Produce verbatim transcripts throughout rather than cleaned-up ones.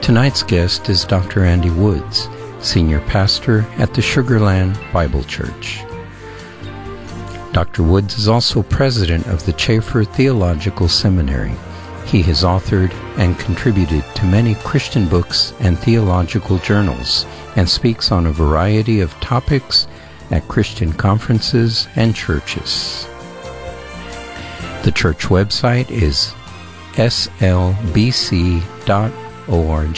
Tonight's guest is Doctor Andy Woods, Senior Pastor at the Sugar Land Bible Church. Doctor Woods is also President of the Chafer Theological Seminary. He has authored and contributed to many Christian books and theological journals, and speaks on a variety of topics at Christian conferences and churches. The church website is s l b c dot org.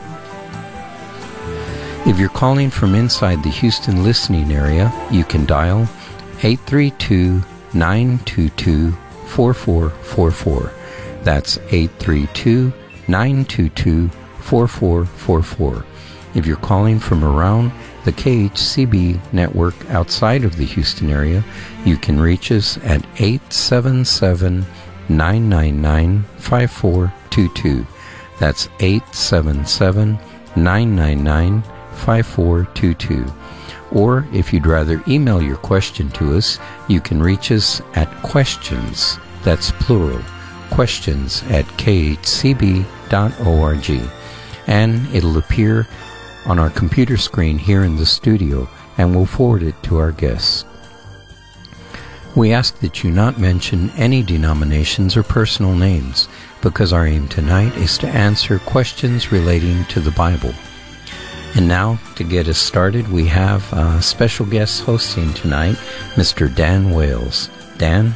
If you're calling from inside the Houston listening area, you can dial eight three two, nine two two, four four four four. That's eight three two, nine two two, four four four four. If you're calling from around the K H C B network outside of the Houston area, you can reach us at eight seven seven, nine nine nine, five four two two. That's eight seven seven, nine nine nine, five four two two. Or if you'd rather email your question to us, you can reach us at questions, that's plural, questions at k h c b dot org. And it'll appear on our computer screen here in the studio, and we'll forward it to our guests. We ask that you not mention any denominations or personal names, because our aim tonight is to answer questions relating to the Bible. And now, to get us started, we have a special guest hosting tonight, Mister Dan Wales. Dan?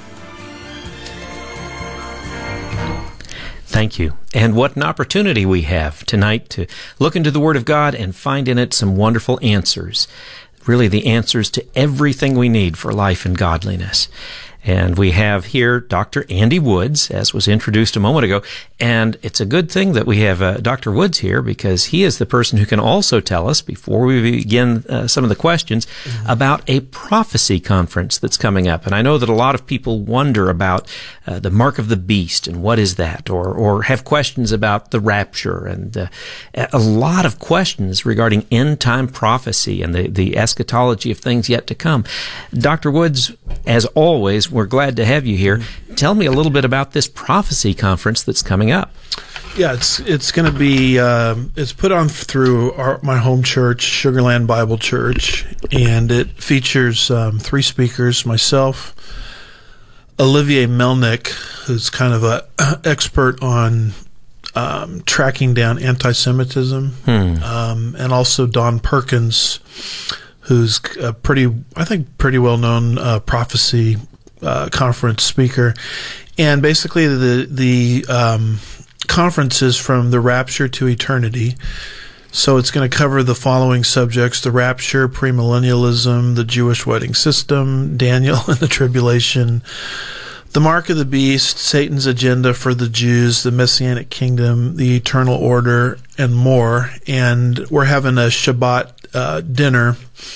Thank you. And what an opportunity we have tonight to look into the Word of God and find in it some wonderful answers. Really the answers to everything we need for life and godliness. And we have here Doctor Andy Woods, as was introduced a moment ago. And it's a good thing that we have uh, Doctor Woods here, because he is the person who can also tell us, before we begin uh, some of the questions, mm-hmm. about a prophecy conference that's coming up. And I know that a lot of people wonder about uh, the mark of the beast and what is that, or or have questions about the rapture, and uh, a lot of questions regarding end-time prophecy and the, the eschatology of things yet to come. Doctor Woods, as always, we're glad to have you here. Tell me a little bit about this prophecy conference that's coming up. Yeah, it's it's going to be uh, it's put on through our, my home church, Sugar Land Bible Church, and it features um, three speakers: myself, Olivier Melnick, who's kind of an expert on um, tracking down anti-Semitism, hmm. um, and also Don Perkins, who's a pretty, I think, pretty well-known uh, prophecy uh, conference speaker. And basically the the um, conference is from the rapture to eternity. So it's going to cover the following subjects: the rapture, premillennialism, the Jewish wedding system, Daniel and the tribulation, the mark of the beast, Satan's agenda for the Jews, the Messianic kingdom, the eternal order, and more. And we're having a Shabbat uh, dinner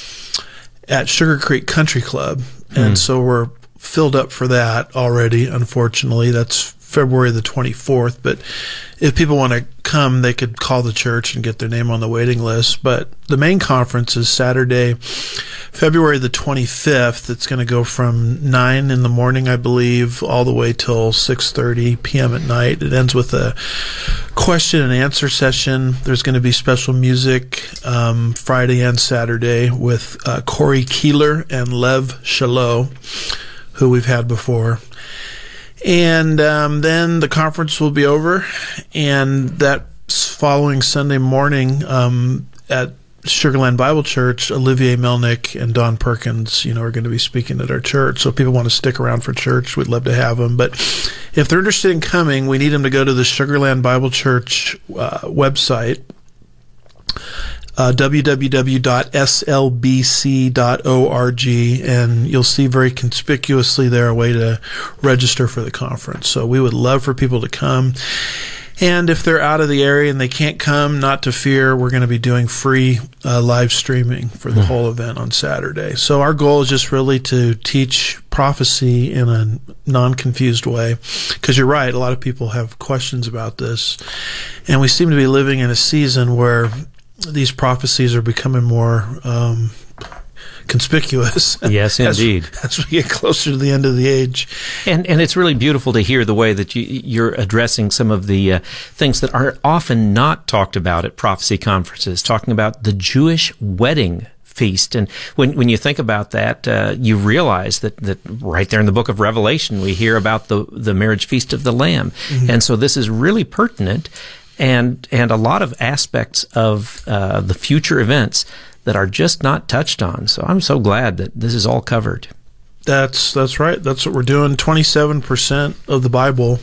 at Sugar Creek Country Club. And mm. so we're filled up for that already, unfortunately. That's February the twenty-fourth. But if people want to come, they could call the church and get their name on the waiting list. But the main conference is Saturday, February the twenty-fifth. It's going to go from nine in the morning, I believe, all the way till six thirty p.m. at night. It ends with a question and answer session. There's going to be special music um, Friday and Saturday with uh, Corey Keeler and Lev Shalom, who we've had before. And um, then the conference will be over, and that following Sunday morning um, at Sugar Land Bible Church, Olivier Melnick and Don Perkins, you know, are going to be speaking at our church. So if people want to stick around for church, we'd love to have them. But if they're interested in coming, we need them to go to the Sugar Land Bible Church uh, website, Uh, w w w dot s l b c dot org, and you'll see very conspicuously there a way to register for the conference. So we would love for people to come. And if they're out of the area and they can't come, not to fear, we're going to be doing free uh, live streaming for the whole event on Saturday. So our goal is just really to teach prophecy in a non-confused way, because you're right, a lot of people have questions about this. And we seem to be living in a season where these prophecies are becoming more um, conspicuous. Yes, indeed. As, as we get closer to the end of the age. And and it's really beautiful to hear the way that you, you're addressing some of the uh, things that are often not talked about at prophecy conferences, talking about the Jewish wedding feast. And when when you think about that, uh, you realize that, that right there in the book of Revelation, we hear about the, the marriage feast of the Lamb. Mm-hmm. And so this is really pertinent, and and a lot of aspects of uh, the future events that are just not touched on. So I'm so glad that this is all covered. That's that's right. That's what we're doing. twenty-seven percent of the Bible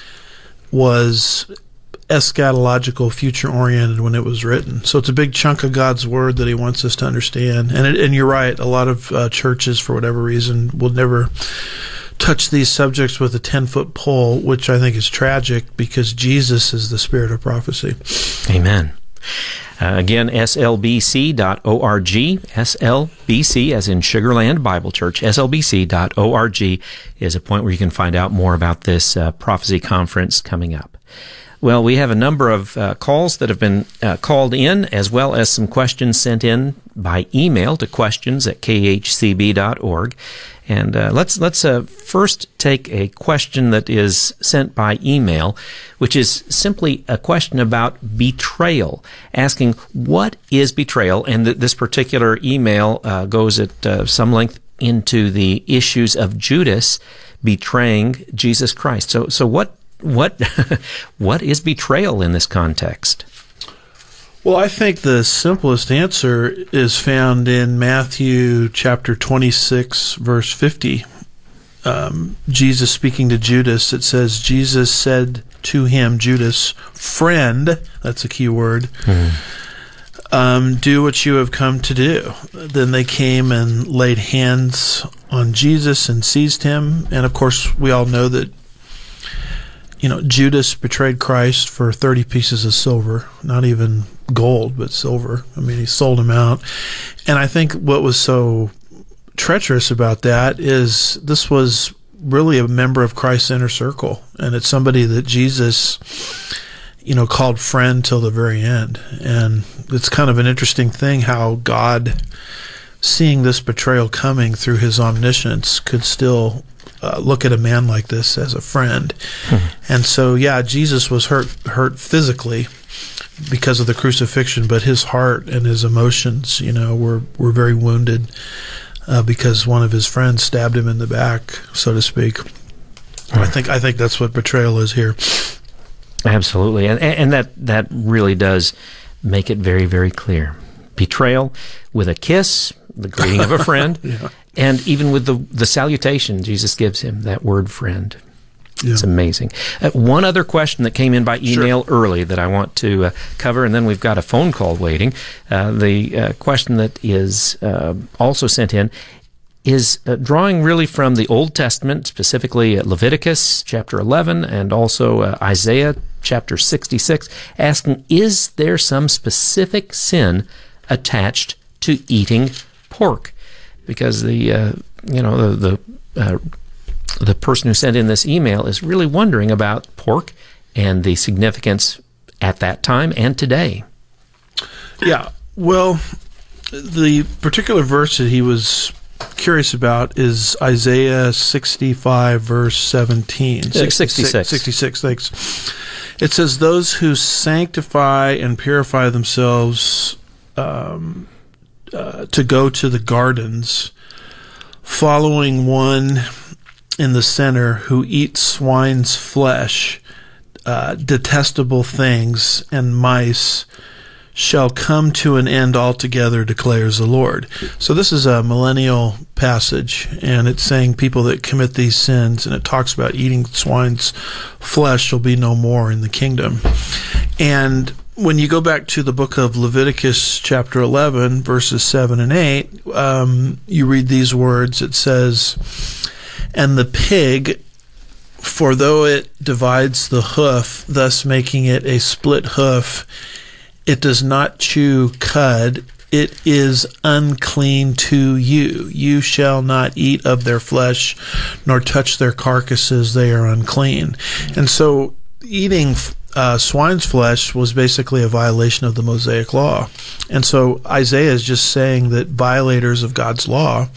was eschatological, future-oriented when it was written. So it's a big chunk of God's Word that He wants us to understand. And it, and you're right, a lot of uh, churches, for whatever reason, will never touch these subjects with a ten-foot pole, which I think is tragic because Jesus is the spirit of prophecy. Amen. Uh, again, S L B C dot org, S L B C as in Sugar Land Bible Church, S L B C dot org is a point where you can find out more about this uh, prophecy conference coming up. Well, we have a number of uh, calls that have been uh, called in, as well as some questions sent in by email to questions at K H C B dot org. And uh, let's let's uh, first take a question that is sent by email, which is simply a question about betrayal, asking what is betrayal, and th- this particular email uh, goes at uh, some length into the issues of Judas betraying Jesus Christ. So, so what what what is betrayal in this context? Well, I think the simplest answer is found in Matthew chapter twenty-six, verse fifty. Um, Jesus speaking to Judas, it says, Jesus said to him, Judas, friend, that's a key word, mm-hmm. um, do what you have come to do. Then they came and laid hands on Jesus and seized him. And of course, we all know that You know, Judas betrayed Christ for thirty pieces of silver, not even gold, but silver. I mean, he sold him out. And I think what was so treacherous about that is this was really a member of Christ's inner circle. And it's somebody that Jesus, you know, called friend till the very end. And it's kind of an interesting thing how God, seeing this betrayal coming through his omniscience, could still Uh, look at a man like this as a friend. Hmm. And so, yeah, Jesus was hurt hurt physically because of the crucifixion, but his heart and his emotions, you know, were, were very wounded uh, because one of his friends stabbed him in the back, so to speak. Hmm. I think I think that's what betrayal is here. Absolutely. And, and that, that really does make it very, very clear. Betrayal with a kiss, the greeting of a friend, yeah. And even with the the salutation Jesus gives him, that word friend. Yeah. It's amazing. Uh, one other question that came in by email sure. early that I want to uh, cover, and then we've got a phone call waiting. Uh, the uh, question that is uh, also sent in is uh, drawing really from the Old Testament, specifically uh, Leviticus chapter eleven and also uh, Isaiah chapter sixty-six, asking, is there some specific sin attached to eating pork? Because the uh, you know the the, uh, the person who sent in this email is really wondering about pork and the significance at that time and today. Yeah, well, the particular verse that he was curious about is Isaiah sixty-five, verse seventeen. sixty-six. sixty-six, thanks. It says, "Those who sanctify and purify themselves." Um, Uh, to go to the gardens, following one in the center who eats swine's flesh, uh, detestable things, and mice, shall come to an end altogether, declares the Lord. So this is a millennial passage, and it's saying people that commit these sins, and it talks about eating swine's flesh shall be no more in the kingdom. And when you go back to the book of Leviticus chapter eleven, verses seven and eight, um, you read these words. It says, "And the pig, for though it divides the hoof, thus making it a split hoof, it does not chew cud. It is unclean to you. You shall not eat of their flesh, nor touch their carcasses. They are unclean." And so eating uh, swine's flesh was basically a violation of the Mosaic law. And so Isaiah is just saying that violators of God's law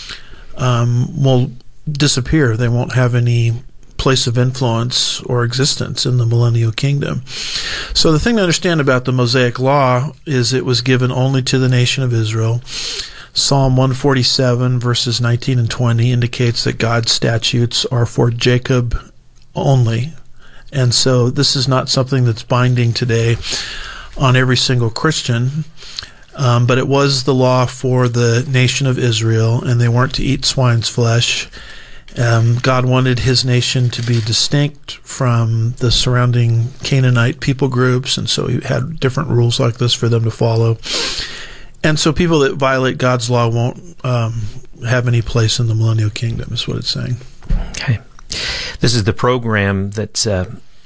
um, will disappear. They won't have any place of influence or existence in the millennial kingdom. So the thing to understand about the Mosaic law is it was given only to the nation of Israel. Psalm one forty-seven, verses nineteen and twenty indicates that God's statutes are for Jacob only. And so this is not something that's binding today on every single Christian, um, but it was the law for the nation of Israel, and they weren't to eat swine's flesh. Um, God wanted his nation to be distinct from the surrounding Canaanite people groups, and so he had different rules like this for them to follow. And so people that violate God's law won't um, have any place in the millennial kingdom, is what it's saying. Okay. This is the program that's uh,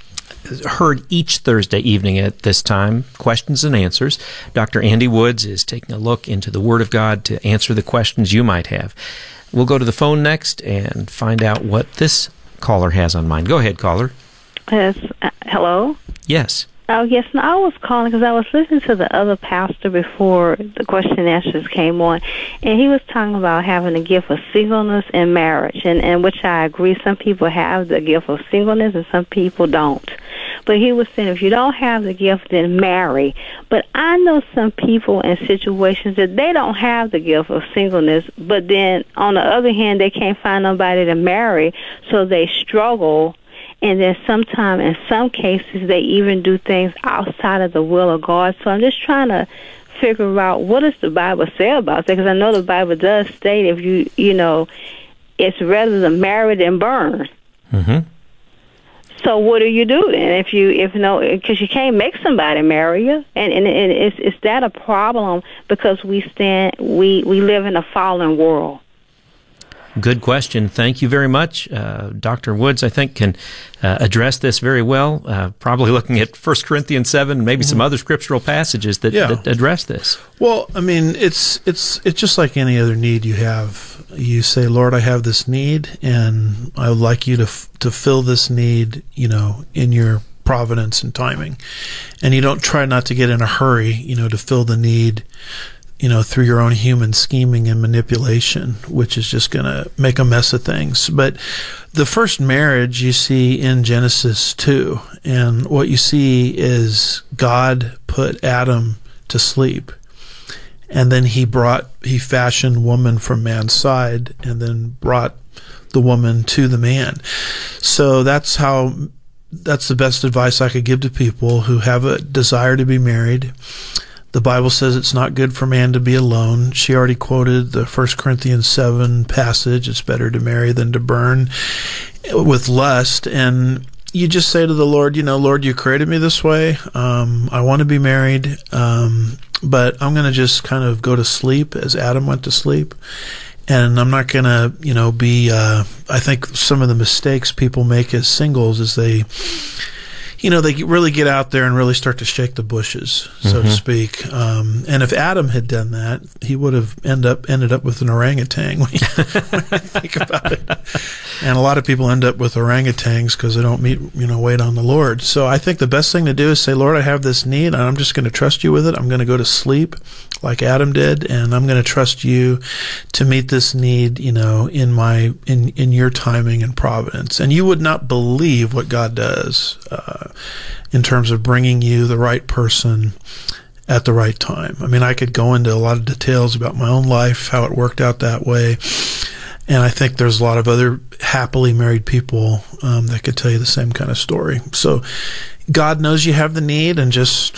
heard each Thursday evening at this time, Questions and Answers. Doctor Andy Woods is taking a look into the Word of God to answer the questions you might have. We'll go to the phone next and find out what this caller has on mind. Go ahead, caller. Yes. Uh, hello? Yes. Oh, yes. No, I was calling because I was listening to the other pastor before the question and answers came on, and he was talking about having the gift of singleness in marriage, and, and which I agree. Some people have the gift of singleness and some people don't. But he was saying if you don't have the gift, then marry. But I know some people in situations that they don't have the gift of singleness, but then on the other hand, they can't find nobody to marry, so they struggle. And then sometimes, in some cases, they even do things outside of the will of God. So I'm just trying to figure out what does the Bible say about that? Because I know the Bible does state if you, you know, it's rather to marry than burn. Mm-hmm. So what do you do then if you, if no, because you can't make somebody marry you, and and, and is is that a problem because we stand, we we live in a fallen world? Good question. Thank you very much. Uh, Doctor Woods, I think, can uh, address this very well, uh, probably looking at First Corinthians seven and maybe mm-hmm. some other scriptural passages that, yeah. that address this. Well, I mean, it's it's it's just like any other need you have. You say, Lord, I have this need, and I would like you to f- to fill this need, you know, in your providence and timing. And you don't try not to get in a hurry, you know, to fill the need, you know, through your own human scheming and manipulation, which is just going to make a mess of things. But the first marriage you see in Genesis two, and what you see is God put Adam to sleep, and then he brought, he fashioned woman from man's side, and then brought the woman to the man. So that's how, that's the best advice I could give to people who have a desire to be married. The Bible says it's not good for man to be alone. She already quoted the First Corinthians seven passage, it's better to marry than to burn with lust. And you just say to the Lord, you know, Lord, you created me this way. Um, I want to be married, um, but I'm going to just kind of go to sleep as Adam went to sleep. And I'm not going to, you know, be, uh, I think some of the mistakes people make as singles is they, you know, they really get out there and really start to shake the bushes, so mm-hmm. to speak. Um, and if Adam had done that, he would have end up ended up with an orangutan when you, when you think about it. And a lot of people end up with orangutans because they don't meet, you know, wait on the Lord. So I think the best thing to do is say, Lord, I have this need, and I'm just going to trust you with it. I'm going to go to sleep like Adam did, and I'm going to trust you to meet this need, you know, in my in in your timing and providence. And you would not believe what God does uh, in terms of bringing you the right person at the right time. I mean, I could go into a lot of details about my own life, how it worked out that way. And I think there's a lot of other happily married people um, that could tell you the same kind of story. So God knows you have the need, and just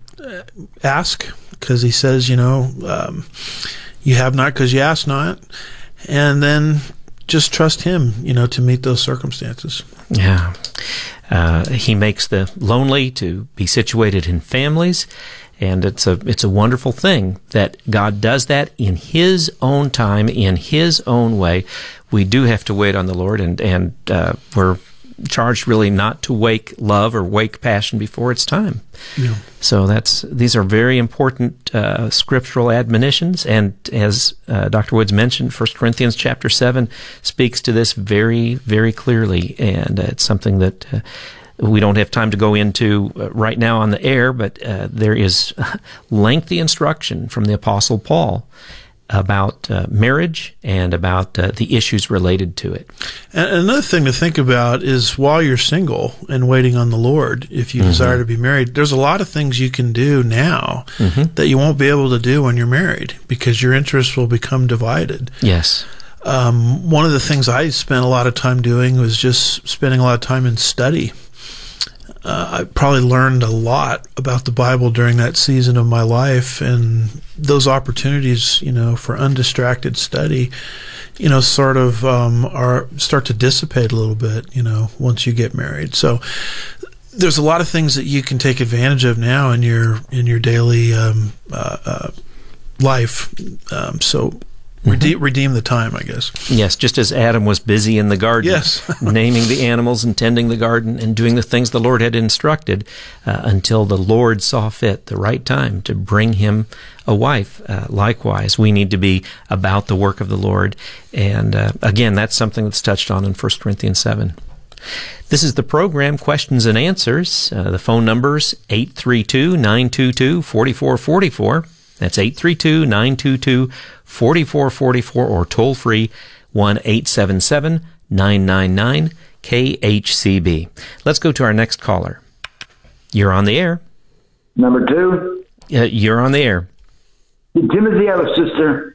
ask, because he says, you know, um, you have not because you ask not. And then just trust him, you know, to meet those circumstances. Yeah. Uh, he makes the lonely to be situated in families. And it's a it's a wonderful thing that God does that in his own time, in his own way. We do have to wait on the Lord, and, and uh, we're charged really not to wake love or wake passion before it's time. Yeah. So that's these are very important uh, scriptural admonitions, and as uh, Doctor Woods mentioned, First Corinthians chapter seven speaks to this very, very clearly, and uh, it's something that uh, we don't have time to go into uh, right now on the air, but uh, there is lengthy instruction from the Apostle Paul about uh, marriage and about uh, the issues related to it. And another thing to think about is while you're single and waiting on the Lord, if you mm-hmm. desire to be married, there's a lot of things you can do now mm-hmm. that you won't be able to do when you're married because your interests will become divided. Yes. Um, one of the things I spent a lot of time doing was just spending a lot of time in study. Uh, I probably learned a lot about the Bible during that season of my life, and those opportunities, you know, for undistracted study, you know, sort of um, are start to dissipate a little bit, you know, once you get married. So there's a lot of things that you can take advantage of now in your in your daily um, uh, uh, life. Um, so. Rede- mm-hmm. Redeem the time, I guess. Yes, just as Adam was busy in the garden, yes. naming the animals and tending the garden and doing the things the Lord had instructed uh, until the Lord saw fit the right time to bring him a wife. Uh, likewise, we need to be about the work of the Lord. And uh, again, that's something that's touched on in First Corinthians seven. This is the program Questions and Answers. Uh, the phone number's eight three two, nine two two, four four four four. That's eight three two, nine two two, four four four four or toll free one eight seven seven, nine nine nine, K H C B. Let's go to our next caller. You're on the air. Number two. Uh, you're on the air. Did Timothy have a sister?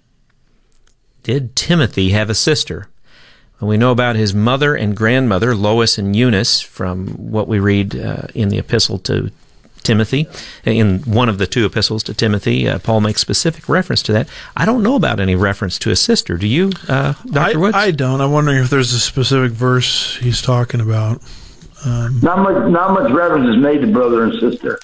Did Timothy have a sister? Well, we know about his mother and grandmother, Lois and Eunice, from what we read uh, in the epistle to Timothy. In one of the two epistles to Timothy, uh, Paul makes specific reference to that. I don't know about any reference to a sister. Do you, uh, Doctor I, Woods? I don't. I'm wondering if there's a specific verse he's talking about. Um, not much. Not much reference is made to brother and sister.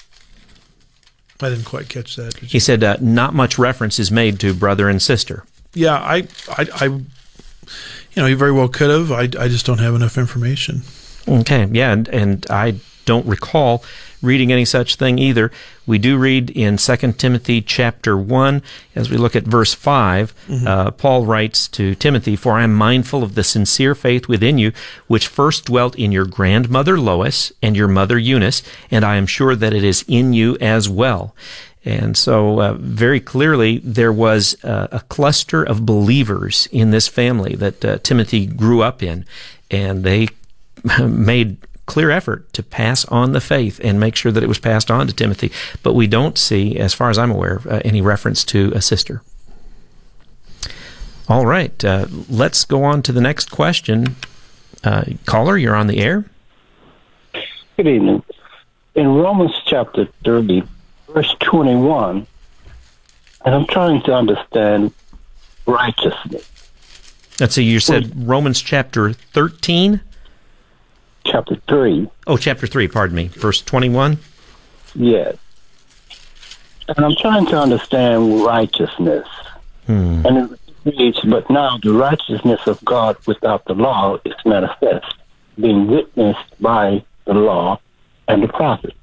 I didn't quite catch that. He said uh, not much reference is made to brother and sister. Yeah, I, I, I, you know, he very well could have. I, I just don't have enough information. Okay, yeah, and, and I don't recall reading any such thing either. We do read in Second Timothy chapter one, as we look at verse five, mm-hmm. uh, Paul writes to Timothy, "For I am mindful of the sincere faith within you, which first dwelt in your grandmother Lois and your mother Eunice, and I am sure that it is in you as well." And so uh, very clearly there was uh, a cluster of believers in this family that uh, Timothy grew up in, and they made clear effort to pass on the faith and make sure that it was passed on to Timothy. But we don't see, as far as I'm aware, uh, any reference to a sister. All right, uh, let's go on to the next question. Uh, caller, you're on the air. Good evening. In Romans chapter thirty, verse twenty-one, and I'm trying to understand righteousness. Let's see, you said Romans chapter thirteen? Chapter three. Oh, chapter three, pardon me. Verse twenty-one? Yes. And I'm trying to understand righteousness. Hmm. And it reads, "But now the righteousness of God without the law is manifest, being witnessed by the law and the prophet."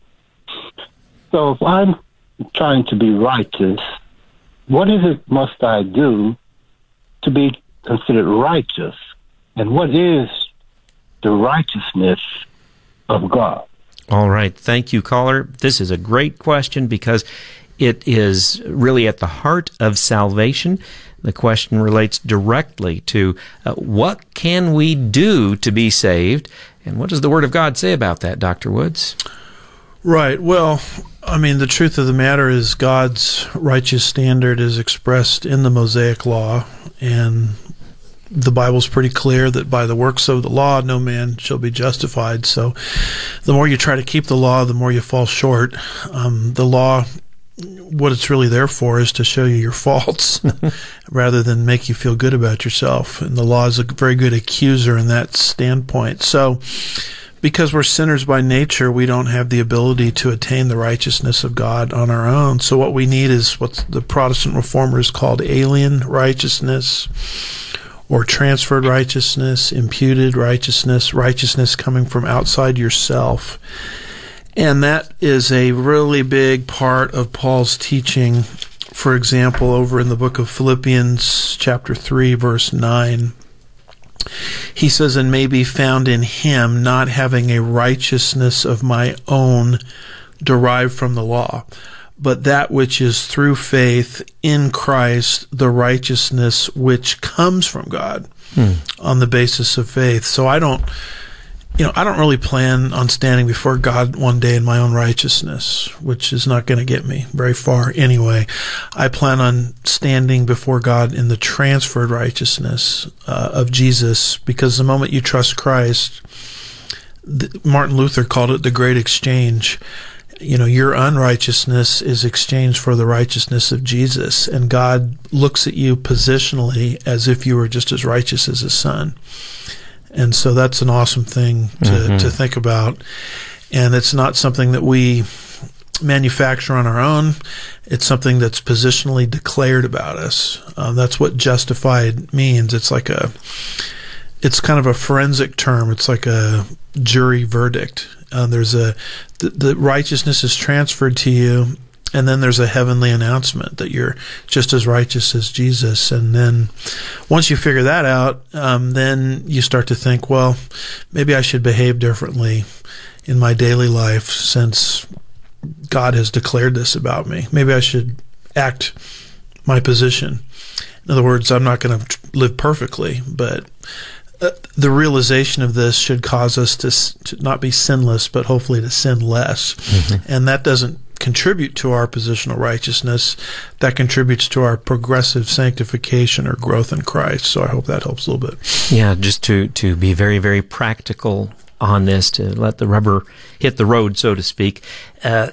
So if I'm trying to be righteous, what is it must I do to be considered righteous? And what is the righteousness of God? All right. Thank you, caller. This is a great question because it is really at the heart of salvation. The question relates directly to uh, what can we do to be saved? And what does the Word of God say about that, Doctor Woods? Right. Well, I mean, the truth of the matter is God's righteous standard is expressed in the Mosaic Law, and the Bible's pretty clear that by the works of the law, no man shall be justified. So the more you try to keep the law, the more you fall short. Um, the law, what it's really there for is to show you your faults rather than make you feel good about yourself. And the law is a very good accuser in that standpoint. So because we're sinners by nature, we don't have the ability to attain the righteousness of God on our own. So what we need is what the Protestant reformers called alien righteousness, or transferred righteousness, imputed righteousness, righteousness coming from outside yourself. And that is a really big part of Paul's teaching. For example, over in the book of Philippians, chapter three, verse nine, he says, and may be found in him, not having a righteousness of my own derived from the law, but that which is through faith in Christ, the righteousness which comes from God hmm. on the basis of faith. So I don't, you know, I don't really plan on standing before God one day in my own righteousness, which is not going to get me very far anyway. I plan on standing before God in the transferred righteousness uh, of Jesus, because the moment you trust Christ, the, Martin Luther called it the great exchange. You know, your unrighteousness is exchanged for the righteousness of Jesus, and God looks at you positionally as if you were just as righteous as his son. And so that's an awesome thing to, mm-hmm. to think about. And it's not something that we manufacture on our own. It's something that's positionally declared about us. Um, that's what justified means. It's like a, it's kind of a forensic term. It's like a jury verdict. Uh, there's a the, the righteousness is transferred to you, and then there's a heavenly announcement that you're just as righteous as Jesus. And then once you figure that out, um, then you start to think, well, maybe I should behave differently in my daily life since God has declared this about me. Maybe I should act my position. In other words, I'm not going to live perfectly, but Uh, the realization of this should cause us to, to not be sinless, but hopefully to sin less. Mm-hmm. And that doesn't contribute to our positional righteousness. That contributes to our progressive sanctification or growth in Christ. So I hope that helps a little bit. Yeah, just to, to be very, very practical on this, to let the rubber hit the road, so to speak. Uh,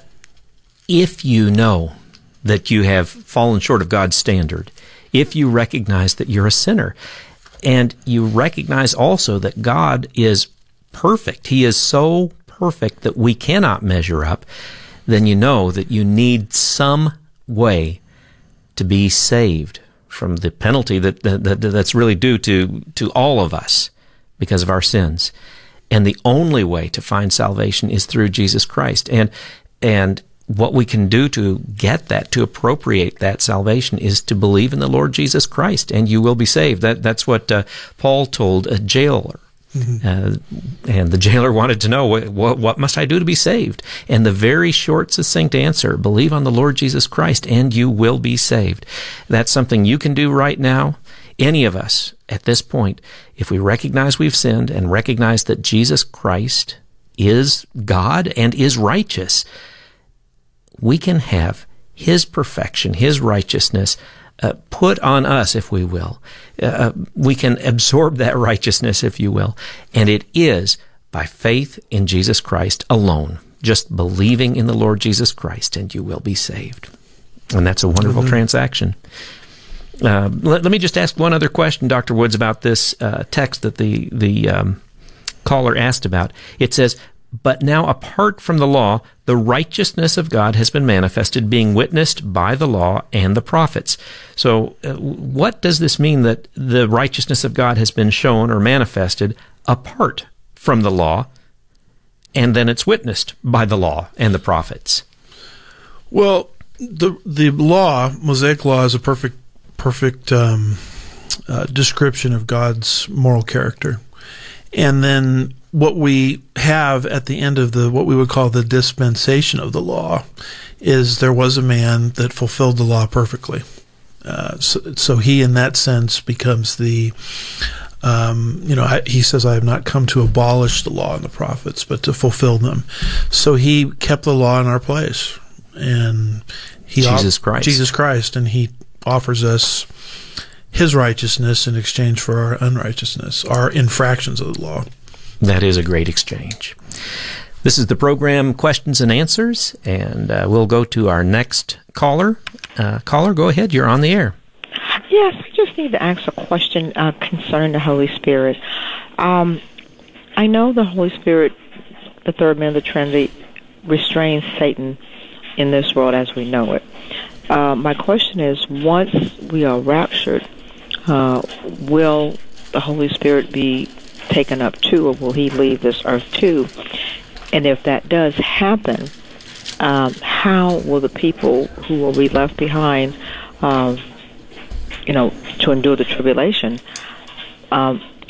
if you know that you have fallen short of God's standard, if you recognize that you're a sinner, and you recognize also that God is perfect. He is so perfect that we cannot measure up. Then you know that you need some way to be saved from the penalty that, that, that that's really due to, to all of us because of our sins. And the only way to find salvation is through Jesus Christ. And, and what we can do to get that, to appropriate that salvation, is to believe in the Lord Jesus Christ, and you will be saved. That That's what uh, Paul told a jailer. Mm-hmm. Uh, and the jailer wanted to know, what, what, what must I do to be saved? And the very short, succinct answer, believe on the Lord Jesus Christ, and you will be saved. That's something you can do right now. Any of us, at this point, if we recognize we've sinned and recognize that Jesus Christ is God and is righteous, we can have his perfection, his righteousness uh, put on us, if we will. Uh, we can absorb that righteousness, if you will. And it is by faith in Jesus Christ alone, just believing in the Lord Jesus Christ, and you will be saved. And that's a wonderful mm-hmm. transaction. Uh, let, let me just ask one other question, Doctor Woods, about this uh, text that the, the um, caller asked about. It says, but now apart from the law, the righteousness of God has been manifested, being witnessed by the law and the prophets. So uh, what does this mean, that the righteousness of God has been shown or manifested apart from the law, and then it's witnessed by the law and the prophets? Well, the the law, Mosaic law, is a perfect perfect um, uh, description of God's moral character. And then what we have at the end of the what we would call the dispensation of the law is there was a man that fulfilled the law perfectly. Uh, so, so he, in that sense, becomes the, um, you know, I, he says, I have not come to abolish the law and the prophets, but to fulfill them. So he kept the law in our place. And he Jesus off- Christ. Jesus Christ, and he offers us his righteousness in exchange for our unrighteousness, our infractions of the law. That is a great exchange. This is the program Questions and Answers, and uh, we'll go to our next caller. Uh, caller, go ahead. You're on the air. Yes, I just need to ask a question uh, concerning the Holy Spirit. Um, I know the Holy Spirit, the third man of the Trinity, restrains Satan in this world as we know it. Uh, my question is, once we are raptured, uh, will the Holy Spirit be taken up too, or will he leave this earth too? And if that does happen, um, how will the people who will be left behind, um, you know, to endure the tribulation, um,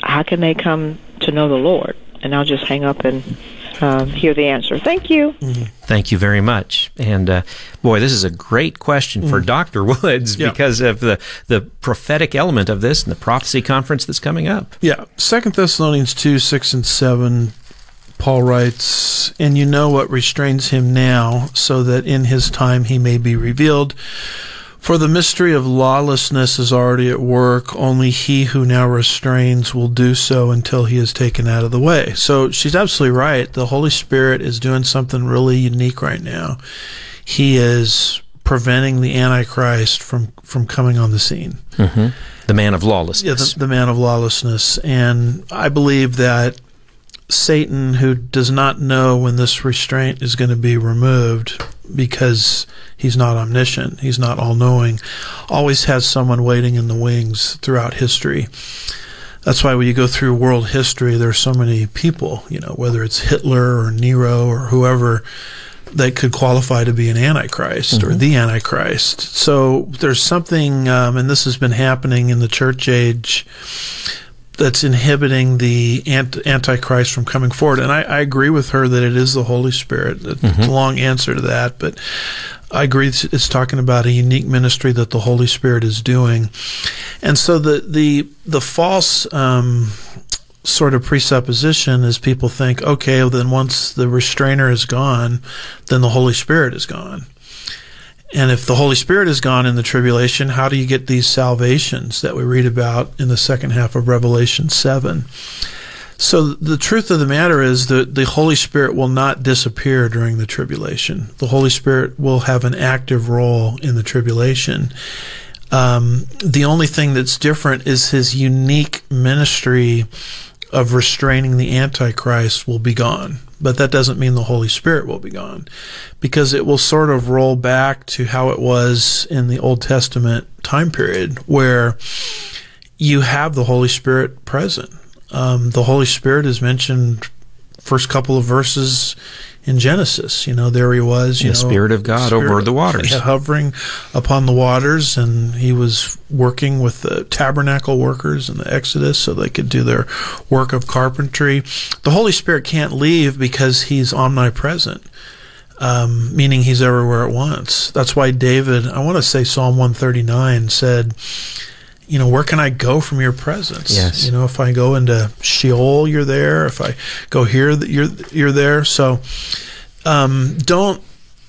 how can they come to know the Lord? And I'll just hang up and uh, hear the answer. Thank you. Mm-hmm. Thank you very much. And uh, boy, this is a great question for mm. Doctor Woods yeah. because of the, the prophetic element of this and the prophecy conference that's coming up. Yeah. Second Thessalonians two, six and seven, Paul writes, "And you know what restrains him now, so that in his time he may be revealed. For the mystery of lawlessness is already at work. Only he who now restrains will do so until he is taken out of the way." So she's absolutely right. The Holy Spirit is doing something really unique right now. He is preventing the Antichrist from, from coming on the scene. Mm-hmm. The man of lawlessness. Yeah, the, the man of lawlessness. And I believe that Satan, who does not know when this restraint is going to be removed because he's not omniscient, he's not all-knowing, always has someone waiting in the wings throughout history. That's why when you go through world history, there's so many people, you know, whether it's Hitler or Nero or whoever, that could qualify to be an Antichrist mm-hmm. or the Antichrist. So there's something, um, and this has been happening in the church age, that's inhibiting the Antichrist from coming forward. And I, I agree with her that it is the Holy Spirit. It's mm-hmm. a long answer to that, but I agree it's, it's talking about a unique ministry that the Holy Spirit is doing. And so the the, the false um, sort of presupposition is people think, okay, well, then once the restrainer is gone, then the Holy Spirit is gone. And if the Holy Spirit is gone in the tribulation, how do you get these salvations that we read about in the second half of Revelation seven? So the truth of the matter is that the Holy Spirit will not disappear during the tribulation. The Holy Spirit will have an active role in the tribulation. Um, the only thing that's different is his unique ministry of restraining the Antichrist will be gone. But that doesn't mean the Holy Spirit will be gone, because it will sort of roll back to how it was in the Old Testament time period, where you have the Holy Spirit present. Um, the Holy Spirit is mentioned first couple of verses in Genesis. You know, there he was, you the know, Spirit of God Spirit, over the waters, yeah, hovering upon the waters, and he was working with the tabernacle workers in the Exodus so they could do their work of carpentry. The Holy Spirit can't leave because he's omnipresent, um, meaning he's everywhere at once. That's why David, I want to say Psalm one thirty-nine said, you know, where can I go from your presence? Yes. You know, if I go into Sheol, you're there. If I go here, you're you're there. So, um, don't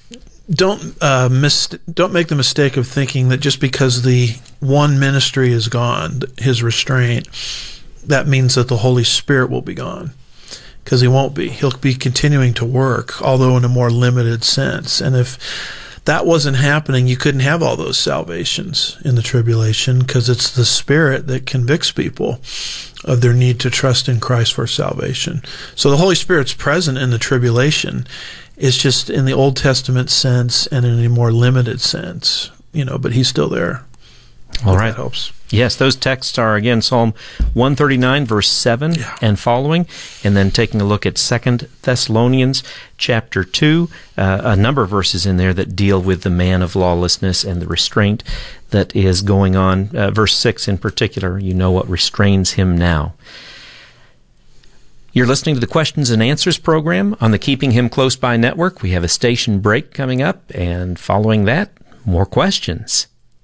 don't uh, mis- don't make the mistake of thinking that just because the one ministry is gone, his restraint, that means that the Holy Spirit will be gone, because he won't be. He'll be continuing to work, although in a more limited sense. And if that wasn't happening, you couldn't have all those salvations in the tribulation, because it's the Spirit that convicts people of their need to trust in Christ for salvation. So the Holy Spirit's present in the tribulation. It's just in the Old Testament sense and in a more limited sense, you know, but he's still there. All right. That helps. Yes, those texts are, again, Psalm one thirty-nine, verse seven yeah. and following, and then taking a look at Second Thessalonians chapter two, uh, a number of verses in there that deal with the man of lawlessness and the restraint that is going on. Uh, verse six in particular, you know what restrains him now. You're listening to the Questions and Answers program on the Keeping Him Close By network. We have a station break coming up, and following that, more questions.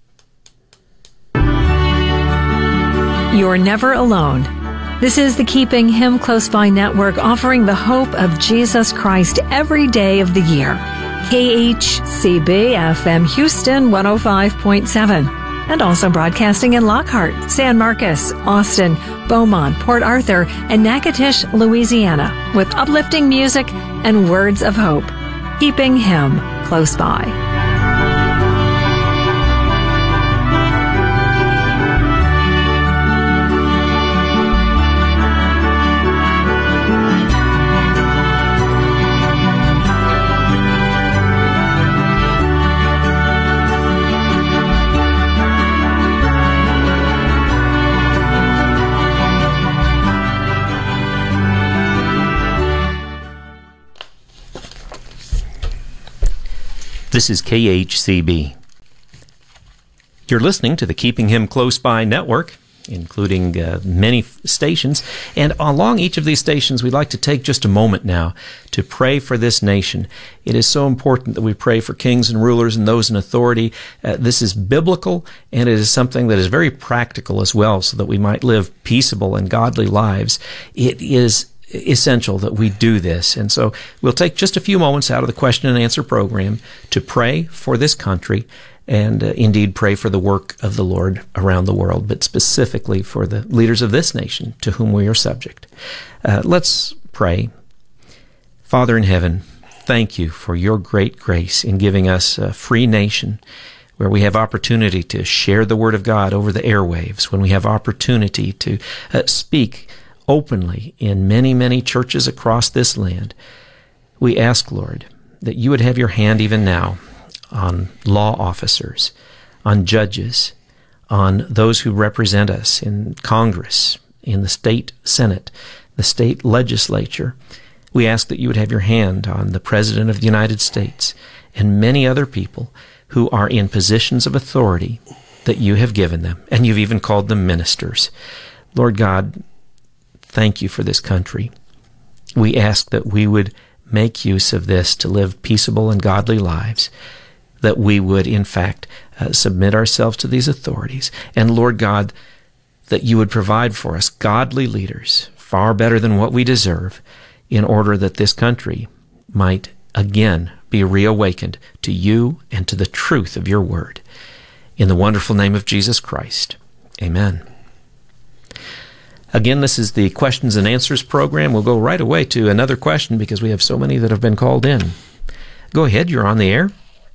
You're never alone. This is the Keeping Him Close By network, offering the hope of Jesus Christ every day of the year. K H C B F M Houston one oh five point seven. And also broadcasting in Lockhart, San Marcos, Austin, Beaumont, Port Arthur, and Natchitoches, Louisiana, with uplifting music and words of hope. Keeping Him Close By. This is K H C B. You're listening to the Keeping Him Close By network. including uh, many f- stations. And along each of these stations, we'd like to take just a moment now to pray for this nation. It is so important that we pray for kings and rulers and those in authority. Uh, this is biblical, and it is something that is very practical as well, so that we might live peaceable and godly lives. It is essential that we do this. And so we'll take just a few moments out of the question and answer program to pray for this country and uh, indeed pray for the work of the Lord around the world, but specifically for the leaders of this nation to whom we are subject. Uh, let's pray. Father in heaven, thank you for your great grace in giving us a free nation where we have opportunity to share the Word of God over the airwaves, when we have opportunity to uh, speak openly in many, many churches across this land. We ask, Lord, that you would have your hand even now on law officers, on judges, on those who represent us in Congress, in the state Senate, the state legislature. We ask that you would have your hand on the President of the United States and many other people who are in positions of authority that you have given them, and you've even called them ministers. Lord God, thank you for this country. We ask that we would make use of this to live peaceable and godly lives, that we would, in fact, uh, submit ourselves to these authorities. And Lord God, that you would provide for us godly leaders, far better than what we deserve, in order that this country might again be reawakened to you and to the truth of your word. In the wonderful name of Jesus Christ, amen. Again, this is the questions and answers program. We'll go right away to another question because we have so many that have been called in. Go ahead, you're on the air.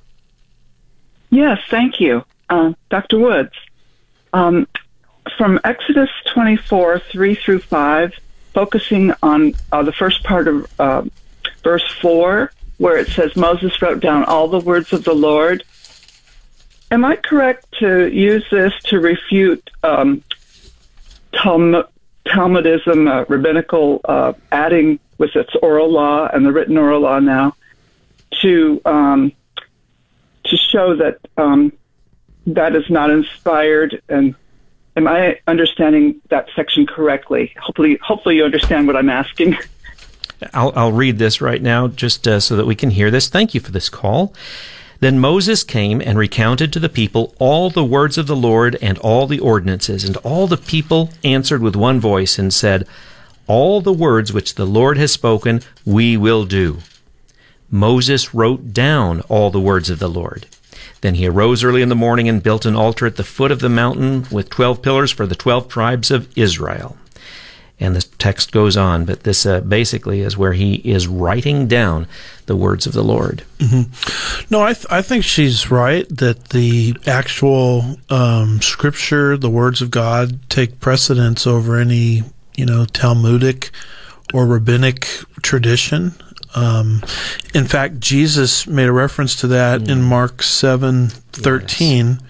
Yes, thank you. Uh, Doctor Woods, um, from Exodus twenty-four, three through five, focusing on uh, the first part of uh, verse four, where it says Moses wrote down all the words of the Lord. Am I correct to use this to refute um, Talmud, Talmudism, uh, rabbinical, uh, adding with its oral law and the written oral law now, to um, to show that um, that is not inspired? And am I understanding that section correctly? Hopefully, hopefully you understand what I'm asking. I'll, I'll read this right now just uh, so that we can hear this. Thank you for this call. Then Moses came and recounted to the people all the words of the Lord and all the ordinances. And all the people answered with one voice and said, all the words which the Lord has spoken, we will do. Moses wrote down all the words of the Lord. Then he arose early in the morning and built an altar at the foot of the mountain with twelve pillars for the twelve tribes of Israel. And the text goes on, but this uh, basically is where he is writing down the words of the Lord. Mm-hmm. No, I th- I think she's right that the actual um, scripture, the words of God, take precedence over any, you know, Talmudic or rabbinic tradition. Um, in fact, Jesus made a reference to that mm. in Mark seven thirteen, yes.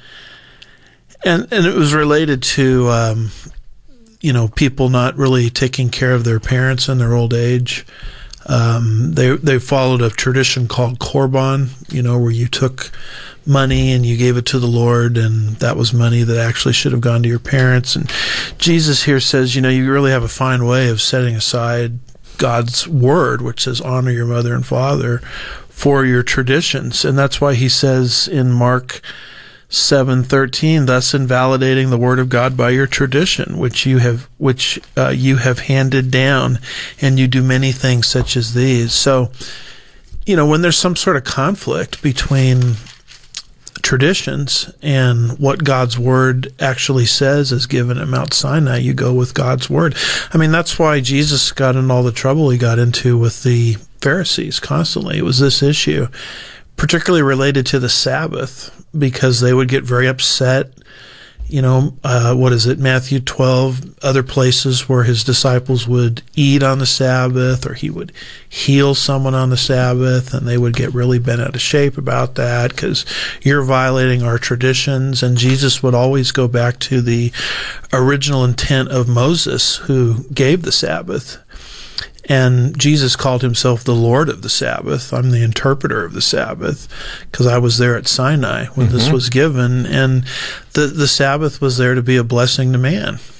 and and it was related to um, you know, people not really taking care of their parents in their old age. Um, they they followed a tradition called Korban, you know, where you took money and you gave it to the Lord, and that was money that actually should have gone to your parents. And Jesus here says, you know, you really have a fine way of setting aside God's word, which says honor your mother and father, for your traditions. And that's why he says in Mark seven thirteen, thus invalidating the word of God by your tradition, which you have which uh, you have handed down, and you do many things such as these. So, you know, when there's some sort of conflict between traditions and what God's word actually says is given at Mount Sinai, you go with God's word. I mean, that's why Jesus got in all the trouble he got into with the Pharisees constantly. It was this issue, particularly related to the Sabbath, because they would get very upset. You know, uh, what is it, Matthew twelve, other places where his disciples would eat on the Sabbath, or he would heal someone on the Sabbath, and they would get really bent out of shape about that because you're violating our traditions. And Jesus would always go back to the original intent of Moses, who gave the Sabbath. And Jesus called himself the Lord of the Sabbath. I'm the interpreter of the Sabbath because I was there at Sinai when mm-hmm. this was given. And the, the Sabbath was there to be a blessing to man.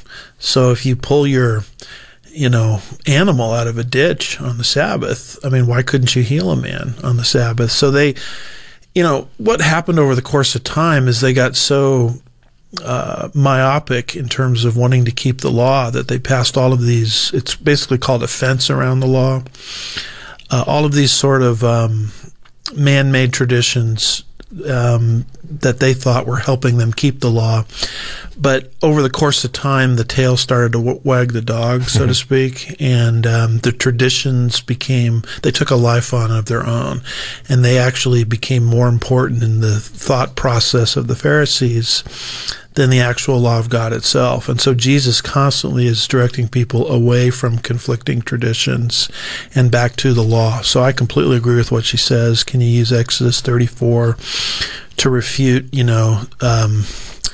So if you pull your, you know, animal out of a ditch on the Sabbath, I mean, why couldn't you heal a man on the Sabbath? So they, you know, what happened over the course of time is they got so uh, myopic in terms of wanting to keep the law that they passed all of these, it's basically called a fence around the law, uh, all of these sort of um, man-made traditions um, that they thought were helping them keep the law. But over the course of time, the tail started to w- wag the dog, so mm-hmm. to speak, and um, the traditions became, they took a life on of their own, and they actually became more important in the thought process of the Pharisees than the actual law of God itself. And so Jesus constantly is directing people away from conflicting traditions and back to the law. So I completely agree with what she says. Can you use Exodus thirty-four to refute, you know, um,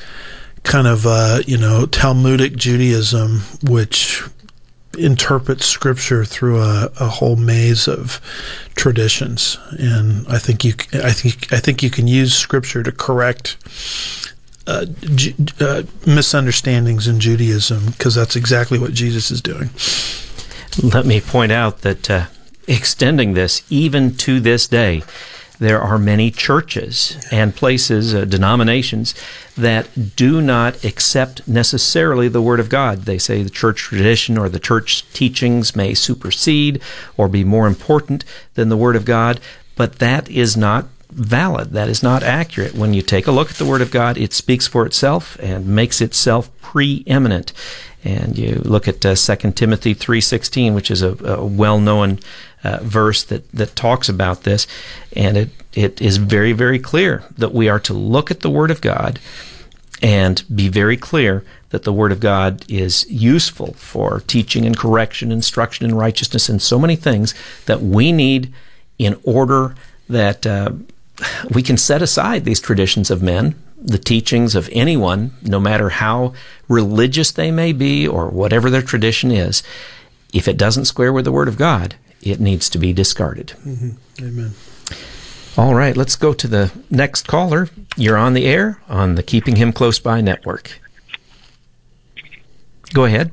kind of, uh, you know, Talmudic Judaism, which interprets Scripture through a, a whole maze of traditions? And I think you, I think, I think you can use Scripture to correct Uh, Ju- uh, misunderstandings in Judaism, because that's exactly what Jesus is doing. Let me point out that uh, extending this, even to this day, there are many churches and places, uh, denominations, that do not accept necessarily the Word of God. They say the church tradition or the church teachings may supersede or be more important than the Word of God, but that is not valid. That is not accurate. When you take a look at the Word of God, it speaks for itself and makes itself preeminent. And you look at uh, Second Timothy three sixteen, which is a, a well-known uh, verse that, that talks about this, and it, it is very, very clear that we are to look at the Word of God and be very clear that the Word of God is useful for teaching and correction, instruction in righteousness, and so many things that we need in order that uh, we can set aside these traditions of men, the teachings of anyone, no matter how religious they may be or whatever their tradition is. If it doesn't square with the Word of God, it needs to be discarded. Mm-hmm. Amen. All right, let's go to the next caller. You're on the air on the Keeping Him Close By network. Go ahead.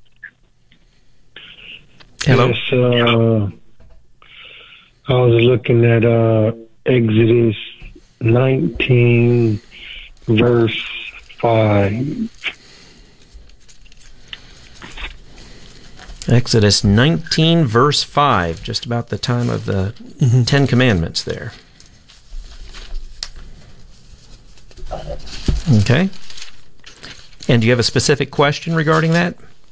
Hello. Yes, uh, I was looking at uh, Exodus nineteen, verse five. Exodus nineteen, verse five, just about the time of the mm-hmm. Ten Commandments there. Okay. And do you have a specific question regarding that?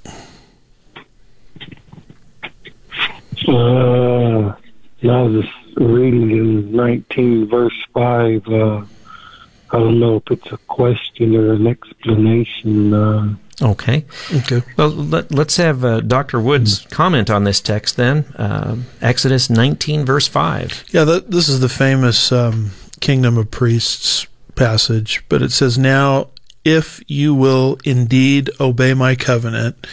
Uh, I was just reading in nineteen, verse five. Uh, I don't know if it's a question or an explanation. Uh, okay. Okay. Well, let, let's have uh, Doctor Woods mm-hmm. comment on this text then. Uh, Exodus nineteen, verse five. Yeah, that, this is the famous um, Kingdom of Priests passage, but it says, "Now, if you will indeed obey my covenant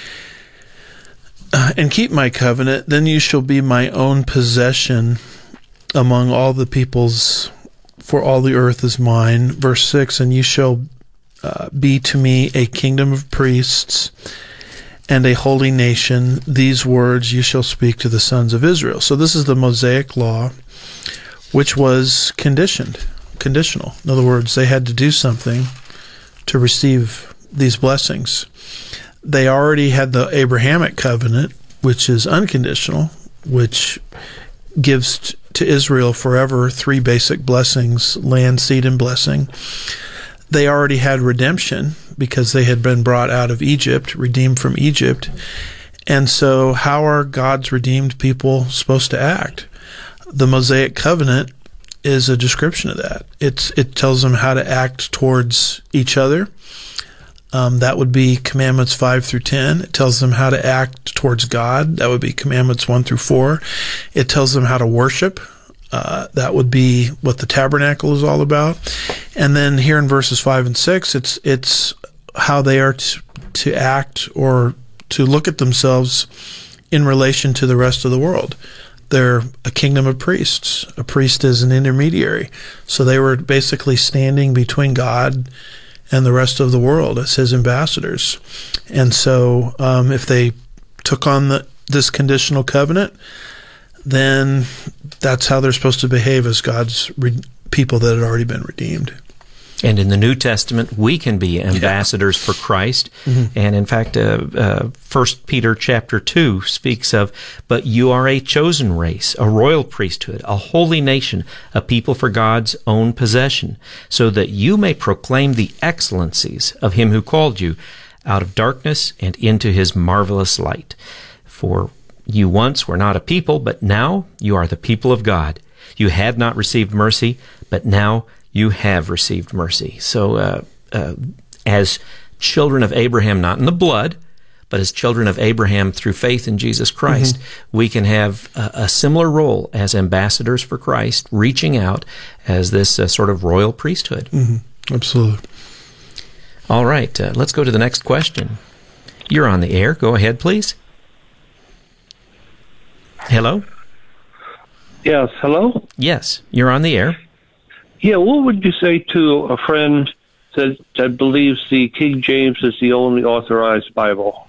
uh, and keep my covenant, then you shall be my own possession among all the peoples, for all the earth is mine." Verse six, "And you shall uh, be to me a kingdom of priests and a holy nation. These words you shall speak to the sons of Israel." So this is the Mosaic law, which was conditioned, conditional. In other words, they had to do something to receive these blessings. They already had the Abrahamic covenant, which is unconditional, which gives t- to Israel forever three basic blessings: land, seed, and blessing. They already had redemption because they had been brought out of Egypt, redeemed from Egypt. And so how are God's redeemed people supposed to act? The Mosaic covenant is a description of that. It's it tells them how to act towards each other. Um, that would be Commandments five through ten. It tells them how to act towards God. That would be Commandments one through four. It tells them how to worship. Uh, that would be what the tabernacle is all about. And then here in verses five and six, it's it's how they are to, to act or to look at themselves in relation to the rest of the world. They're a kingdom of priests. A priest is an intermediary. So they were basically standing between God and the rest of the world as his ambassadors. And so um, if they took on the, this conditional covenant, then that's how they're supposed to behave as God's re- people that had already been redeemed. And in the New Testament, we can be ambassadors yeah. for Christ. Mm-hmm. And in fact, uh, uh, First Peter chapter two speaks of, but you are a chosen race, a royal priesthood, a holy nation, a people for God's own possession, so that you may proclaim the excellencies of him who called you out of darkness and into his marvelous light. For you once were not a people, but now you are the people of God. You had not received mercy, but now you have received mercy. So uh, uh, as children of Abraham, not in the blood, but as children of Abraham through faith in Jesus Christ, mm-hmm. we can have a, a similar role as ambassadors for Christ, reaching out as this uh, sort of royal priesthood. Mm-hmm. Absolutely. All right, uh, let's go to the next question. You're on the air. Go ahead, please. Hello? Yes, hello? Yes, you're on the air. Yeah, what would you say to a friend that, that believes the King James is the only authorized Bible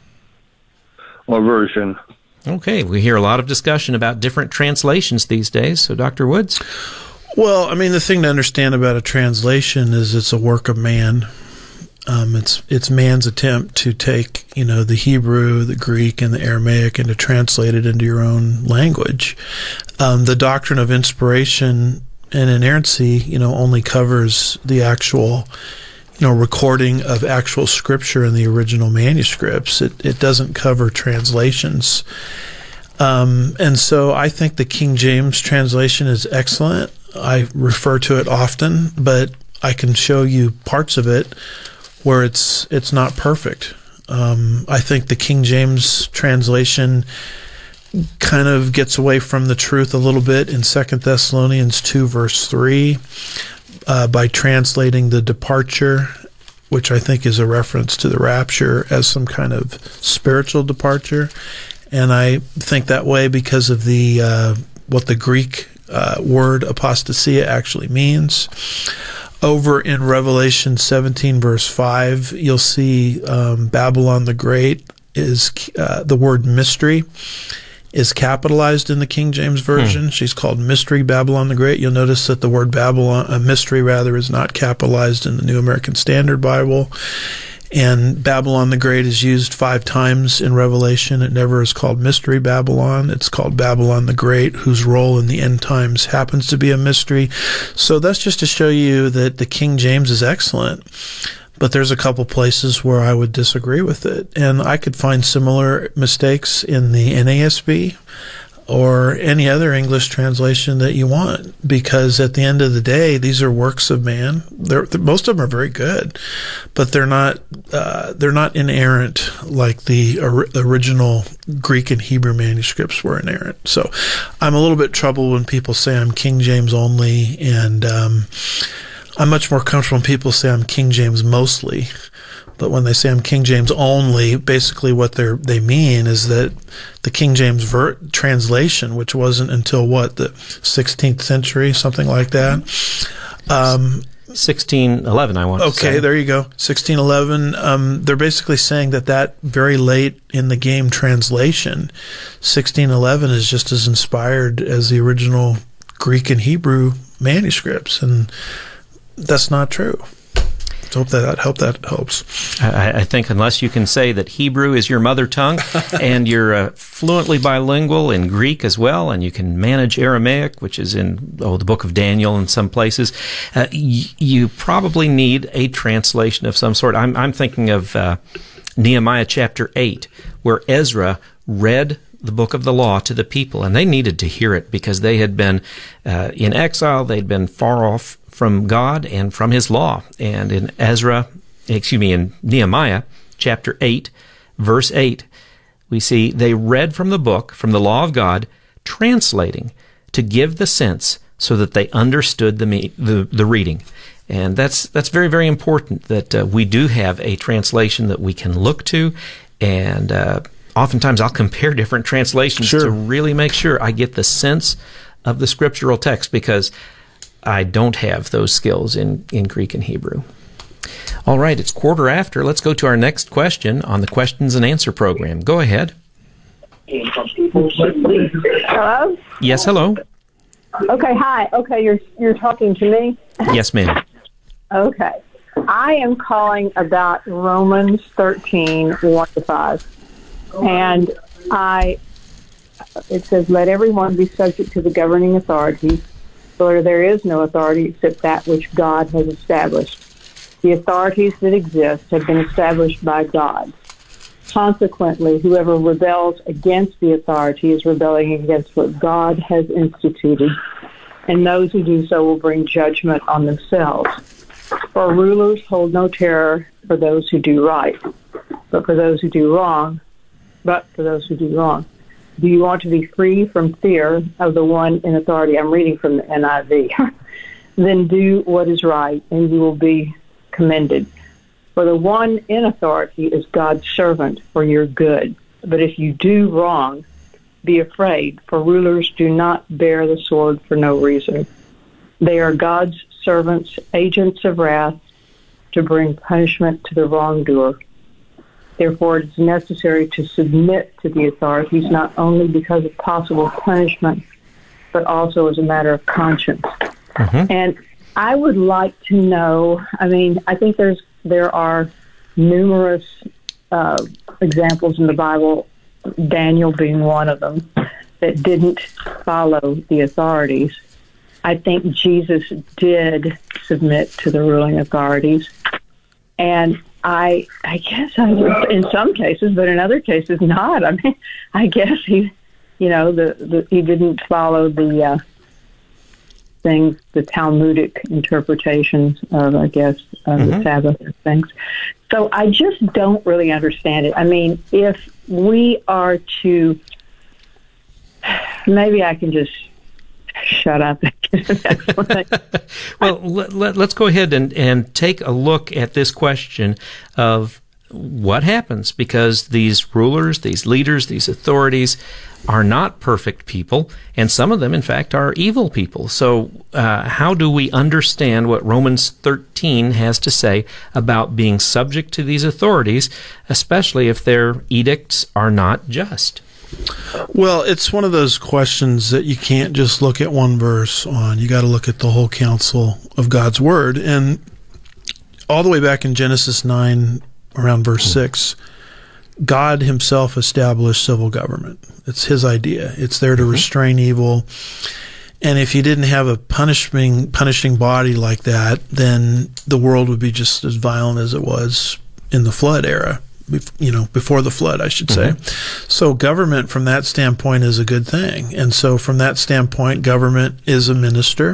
or version? Okay, we hear a lot of discussion about different translations these days. So, Doctor Woods? Well, I mean, the thing to understand about a translation is it's a work of man. Um, it's it's man's attempt to take, you know, the Hebrew, the Greek, and the Aramaic and to translate it into your own language. Um, the doctrine of inspiration and inerrancy, you know, only covers the actual, you know, recording of actual scripture in the original manuscripts. It it doesn't cover translations. Um, and so I think the King James translation is excellent. I refer to it often, but I can show you parts of it where it's it's not perfect. Um, I think the King James translation kind of gets away from the truth a little bit in Second Thessalonians two, verse three, uh, by translating the departure, which I think is a reference to the rapture, as some kind of spiritual departure. And I think that way because of the uh, what the Greek uh, word apostasia actually means. Over in Revelation seventeen, verse five, you'll see um, Babylon the Great is uh, the word mystery is capitalized in the King James Version. Hmm. She's called Mystery Babylon the Great. You'll notice that the word Babylon, uh, mystery rather, is not capitalized in the New American Standard Bible. And Babylon the Great is used five times in Revelation. It never is called Mystery Babylon. It's called Babylon the Great, whose role in the end times happens to be a mystery. So that's just to show you that the King James is excellent. But there's a couple places where I would disagree with it. And I could find similar mistakes in the N A S B or any other English translation that you want, because at the end of the day, these are works of man. They're, most of them are very good, but they're not uh, they're not inerrant like the or- original Greek and Hebrew manuscripts were inerrant. So I'm a little bit troubled when people say I'm King James only, and um, I'm much more comfortable when people say I'm King James mostly. But when they say I'm King James only, basically what they they mean is that the King James ver- translation, which wasn't until what, the sixteenth century, something like that. Um, sixteen eleven, I want okay, to say. Okay, there you go. sixteen eleven. Um, they're basically saying that that very late in the game translation, sixteen eleven, is just as inspired as the original Greek and Hebrew manuscripts, and that's not true. Hope that hope that helps. I, I think unless you can say that Hebrew is your mother tongue and you're uh, fluently bilingual in Greek as well, and you can manage Aramaic, which is in oh, the book of Daniel in some places, uh, y- you probably need a translation of some sort. I'm, I'm thinking of uh, Nehemiah chapter eight, where Ezra read the book of the law to the people, and they needed to hear it because they had been uh, in exile. They'd been far off from God and from His law. And in Ezra, excuse me, in Nehemiah chapter eight, verse eight, we see they read from the book, from the law of God, translating to give the sense so that they understood the me- the, the reading. And that's that's very, very important that uh, we do have a translation that we can look to, and uh, oftentimes I'll compare different translations sure. to really make sure I get the sense of the scriptural text, because I don't have those skills in, in Greek and Hebrew. All right, it's quarter after. Let's go to our next question on the questions and answer program. Go ahead. Hello? Yes, hello. Okay, hi. Okay, you're you're talking to me? Yes, ma'am. Okay. I am calling about Romans thirteen, one to five. And I, it says, let everyone be subject to the governing authorities, for there is no authority except that which God has established. The authorities that exist have been established by God. Consequently, whoever rebels against the authority is rebelling against what God has instituted, and those who do so will bring judgment on themselves. For rulers hold no terror for those who do right, but for those who do wrong, but for those who do wrong. Do you want to be free from fear of the one in authority? I'm reading from the N I V. Then do what is right, and you will be commended. For the one in authority is God's servant for your good. But if you do wrong, be afraid, for rulers do not bear the sword for no reason. They are God's servants, agents of wrath, to bring punishment to the wrongdoer. Therefore, it is necessary to submit to the authorities, not only because of possible punishment, but also as a matter of conscience. Mm-hmm. And I would like to know, I mean, I think there's there are numerous uh, examples in the Bible, Daniel being one of them, that didn't follow the authorities. I think Jesus did submit to the ruling authorities. And I I guess I would, in some cases, but in other cases not. I mean, I guess he, you know, the, the he didn't follow the uh, things, the Talmudic interpretations of, I guess, of mm-hmm. the Sabbath and things. So I just don't really understand it. I mean, if we are to, maybe I can just shut up. Well, let, let, let's go ahead and, and take a look at this question of what happens, because these rulers, these leaders, these authorities are not perfect people, and some of them, in fact, are evil people. So uh, how do we understand what Romans thirteen has to say about being subject to these authorities, especially if their edicts are not just? Well, it's one of those questions that you can't just look at one verse on. You got to look at the whole counsel of God's Word. And all the way back in Genesis nine, around verse six, God himself established civil government. It's his idea. It's there to restrain evil. And if you didn't have a punishing, punishing body like that, then the world would be just as violent as it was in the flood era. You know, before the flood, I should say. Mm-hmm. So government from that standpoint is a good thing. And so from that standpoint, government is a minister.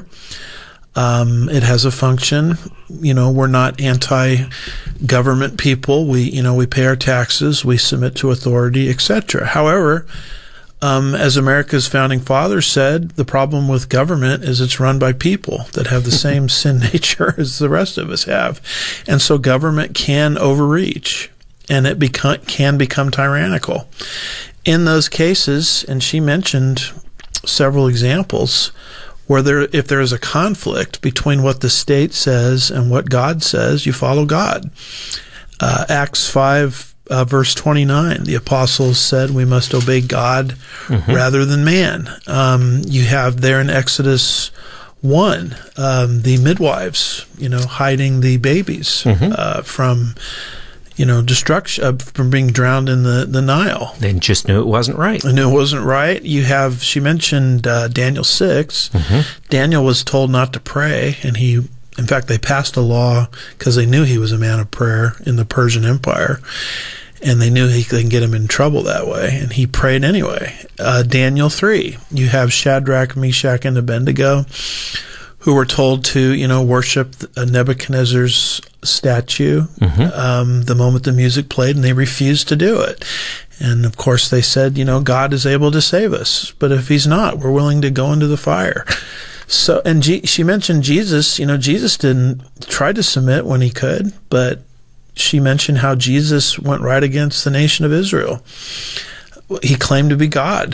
Um, it has a function. You know, we're not anti-government people. We, you know, we pay our taxes, we submit to authority, et cetera. However, um, as America's founding fathers said, the problem with government is it's run by people that have the same sin nature as the rest of us have. And so government can overreach, and it become, can become tyrannical. In those cases, and she mentioned several examples, where there, if there is a conflict between what the state says and what God says, you follow God. Uh, Acts five, uh, verse twenty-nine, the apostles said we must obey God mm-hmm. rather than man. Um, you have there in Exodus one, um, the midwives, you know, hiding the babies mm-hmm. uh, from... you know, destruction, uh, from being drowned in the, the Nile. They just knew it wasn't right. I knew it wasn't right. You have, she mentioned uh, Daniel six. Mm-hmm. Daniel was told not to pray, and he, in fact, they passed a law because they knew he was a man of prayer in the Persian Empire, and they knew he they can get him in trouble that way, and he prayed anyway. Uh, Daniel three, you have Shadrach, Meshach, and Abednego, who were told to, you know, worship Nebuchadnezzar's statue mm-hmm. um, the moment the music played, and they refused to do it. And, of course, they said, you know, God is able to save us, but if he's not, we're willing to go into the fire. So, and G- she mentioned Jesus. You know, Jesus didn't try to submit when he could, but she mentioned how Jesus went right against the nation of Israel. He claimed to be God.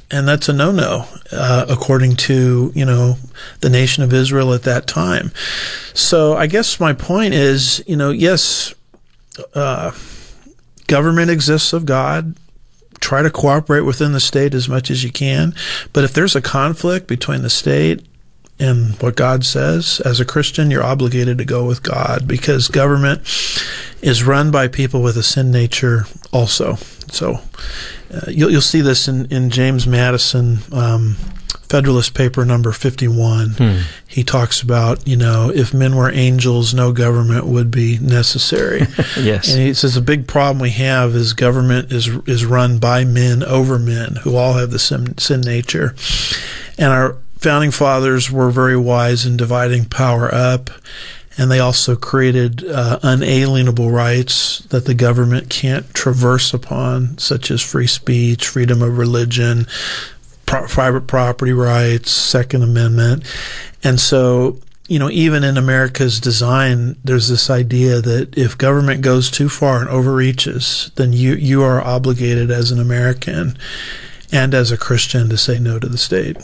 and that's a no-no, uh, according to, you know, the nation of Israel at that time. So I guess my point is, you know, yes, uh, government exists of God. Try to cooperate within the state as much as you can. But if there's a conflict between the state and what God says, as a Christian, you're obligated to go with God, because government is run by people with a sin nature also. So uh, you'll, you'll see this in, in James Madison, um, Federalist Paper number fifty-one. Hmm. He talks about, you know, if men were angels, no government would be necessary. Yes. And he says a big problem we have is government is is run by men over men who all have the sin, sin nature. And our founding fathers were very wise in dividing power up, and they also created uh, unalienable rights that the government can't traverse upon, such as free speech, freedom of religion, pro- private property rights, Second Amendment. And so, you know, even in America's design, there's this idea that if government goes too far and overreaches, then you, you are obligated as an American and as a Christian to say no to the state.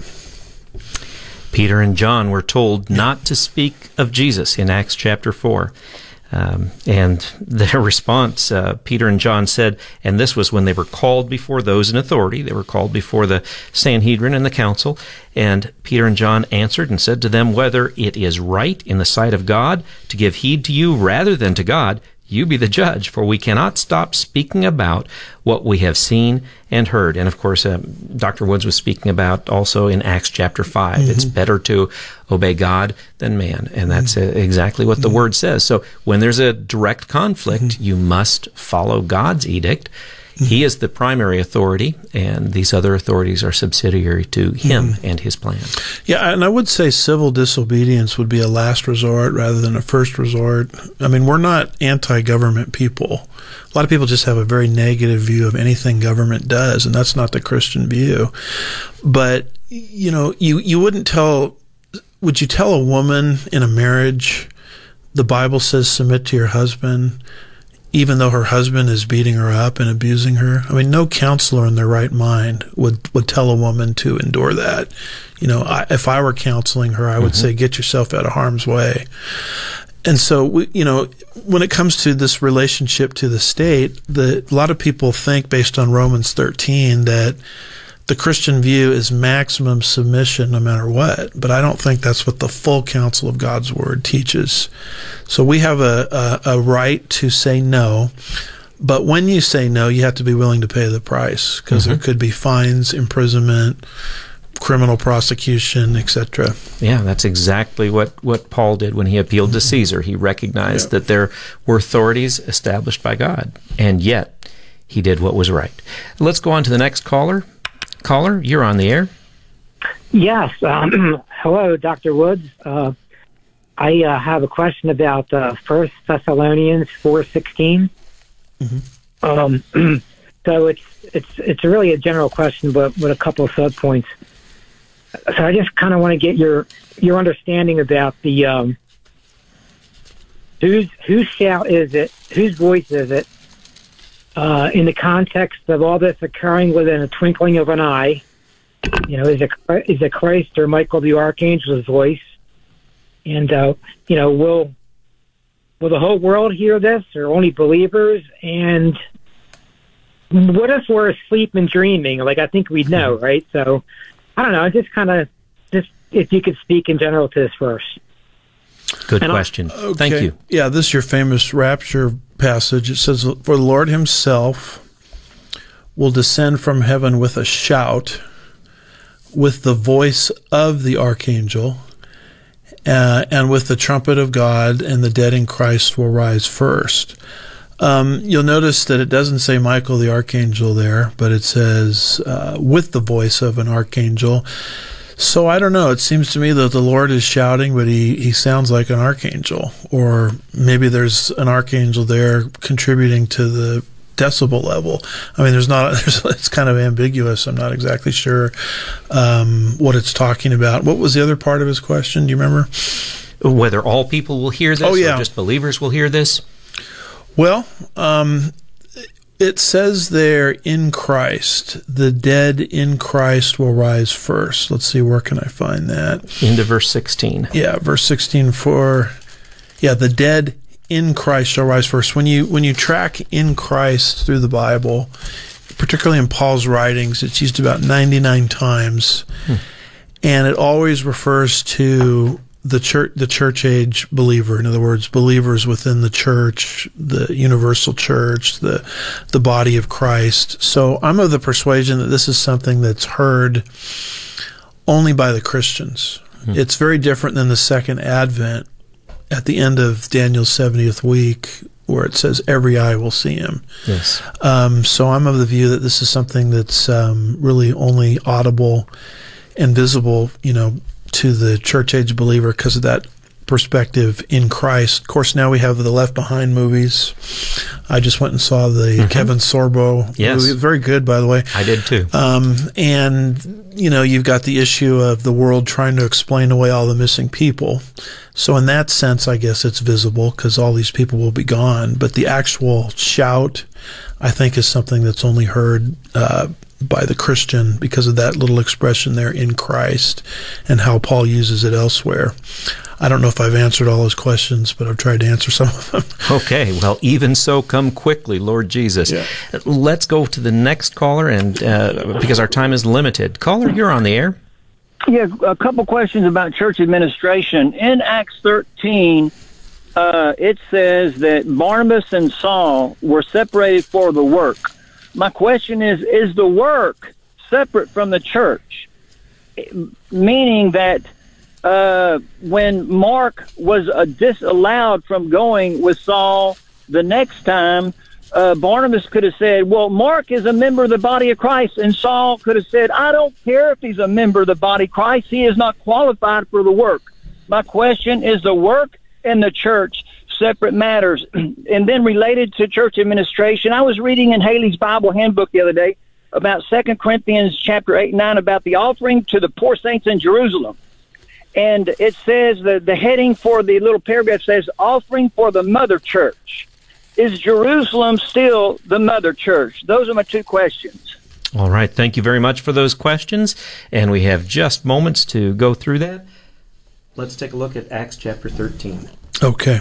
Peter and John were told not to speak of Jesus in Acts chapter four. Um, and their response, uh, Peter and John said, and this was when they were called before those in authority. They were called before the Sanhedrin and the council. And Peter and John answered and said to them, whether it is right in the sight of God to give heed to you rather than to God, you be the judge, for we cannot stop speaking about what we have seen and heard. And of course, uh, Doctor Woods was speaking about also in Acts chapter five. Mm-hmm. It's better to obey God than man. And that's mm-hmm. exactly what the mm-hmm. word says. So when there's a direct conflict, mm-hmm. you must follow God's edict. Mm-hmm. He is the primary authority, and these other authorities are subsidiary to him mm-hmm. and his plan. Yeah, and I would say civil disobedience would be a last resort rather than a first resort. I mean, we're not anti-government people. A lot of people just have a very negative view of anything government does, and that's not the Christian view. But, you know, you, you wouldn't tell, would you tell a woman in a marriage, the Bible says submit to your husband, even though her husband is beating her up and abusing her? I mean, no counselor in their right mind would, would tell a woman to endure that. You know, I, if I were counseling her, I would mm-hmm. say, get yourself out of harm's way. And so, we, you know, when it comes to this relationship to the state, the, a lot of people think, based on Romans thirteen, that the Christian view is maximum submission no matter what, but I don't think that's what the full counsel of God's Word teaches. So we have a, a, a right to say no, but when you say no, you have to be willing to pay the price, because mm-hmm. there could be fines, imprisonment, criminal prosecution, et cetera. Yeah, that's exactly what, what Paul did when he appealed mm-hmm. to Caesar. He recognized yeah. that there were authorities established by God, and yet he did what was right. Let's go on to the next caller. Caller, you're on the air. Yes. Um, hello, Doctor Woods. Uh, I uh, have a question about uh, First Thessalonians four sixteen. Mm-hmm. Um, so it's it's it's really a general question, but with a couple of subpoints. So I just kind of want to get your your understanding about the um, whose whose shout is it? Whose voice is it? Uh, in the context of all this occurring within a twinkling of an eye, you know, is it is it Christ or Michael the Archangel's voice? And uh, you know, will will the whole world hear this, or only believers? And what if we're asleep and dreaming? Like, I think we'd know, right? So I don't know. Just kind of just if you could speak in general to this verse. Good and question. Okay. Thank you. Yeah, this is your famous rapture passage. It says, for the Lord himself will descend from heaven with a shout, with the voice of the archangel, uh, and with the trumpet of God, and the dead in Christ will rise first. Um, you'll notice that it doesn't say Michael the archangel there, but it says uh, with the voice of an archangel. So I don't know. It seems to me that the Lord is shouting, but he, he sounds like an archangel. Or maybe there's an archangel there contributing to the decibel level. I mean, there's not. There's, it's kind of ambiguous. I'm not exactly sure um, what it's talking about. What was the other part of his question? Do you remember? Whether all people will hear this, oh, yeah. or just believers will hear this? Well, um, It says there, in Christ, the dead in Christ will rise first. Let's see, where can I find that? Into verse sixteen. Yeah, verse sixteen for, yeah, the dead in Christ shall rise first. When you when you track in Christ through the Bible, particularly in Paul's writings, it's used about ninety-nine times, hmm. and it always refers to the church, the church age believer. In other words, believers within the church, the universal church, the the body of Christ. So I'm of the persuasion that this is something that's heard only by the Christians. Hmm. It's very different than the second advent at the end of Daniel's seventieth week, where it says every eye will see him. Yes. Um, so I'm of the view that this is something that's um, really only audible and visible, you know, to the church age believer because of that perspective in Christ. Of course, now we have the Left Behind movies. I just went and saw the mm-hmm. Kevin Sorbo yes. movie. Very good, by the way. I did too. Um, and, you know, you've got the issue of the world trying to explain away all the missing people. So in that sense, I guess it's visible because all these people will be gone. But the actual shout, I think, is something that's only heard uh, by the Christian because of that little expression there, in Christ, and how Paul uses it elsewhere. I don't know if I've answered all his questions, but I've tried to answer some of them. Okay, well, even so, come quickly, Lord Jesus. Yeah. Let's go to the next caller, and uh, because our time is limited. Caller, you're on the air. Yeah, a couple questions about church administration. In Acts thirteen, uh, it says that Barnabas and Saul were separated for the work. My question is, is the work separate from the church? Meaning that uh, when Mark was uh, disallowed from going with Saul the next time, uh, Barnabas could have said, well, Mark is a member of the body of Christ. And Saul could have said, I don't care if he's a member of the body of Christ. He is not qualified for the work. My question is, the work and the church separate matters? And then related to church administration, I was reading in Haley's Bible Handbook the other day about Second Corinthians chapter eight and nine about the offering to the poor saints in Jerusalem. And it says that the heading for the little paragraph says, offering for the mother church. Is Jerusalem still the mother church? Those are my two questions. All right. Thank you very much for those questions. And we have just moments to go through that. Let's take a look at Acts chapter thirteen. Okay.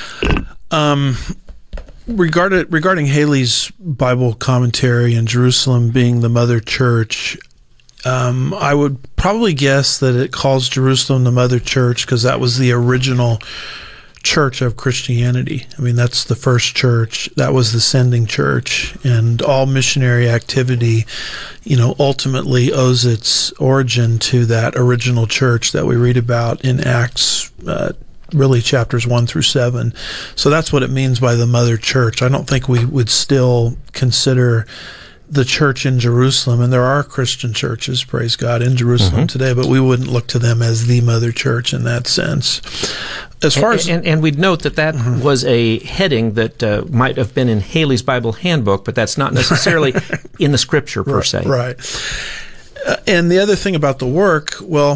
Um, regarding, regarding Haley's Bible commentary and Jerusalem being the mother church, um, I would probably guess that it calls Jerusalem the mother church because that was the original church of Christianity. I mean, that's the first church. That was the sending church. And all missionary activity, you know, ultimately owes its origin to that original church that we read about in Acts uh really chapters one through seven. So that's what it means by the mother church. I don't think we would still consider the church in Jerusalem, and there are Christian churches, praise God, in Jerusalem mm-hmm. today, but we wouldn't look to them as the mother church in that sense. As far and, as and, and we'd note that that mm-hmm. was a heading that uh, might have been in Haley's Bible Handbook, but that's not necessarily in the Scripture per right, se. Right. Uh, and the other thing about the work, well,